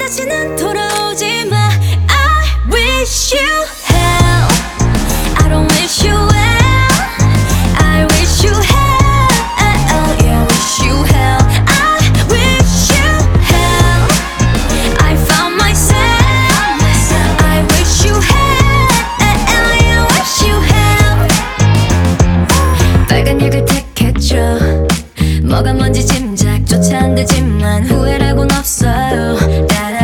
다시는 돌아오지 마. I wish you hell. I don't wish you well. I wish you hell. Yeah, wish you hell. I wish you hell. I found myself. I wish you hell. Yeah, wish you hell. 빨간 약을 택했죠. 뭐가 뭔지 짐작조차 안 되지만 후회라고는 없어요.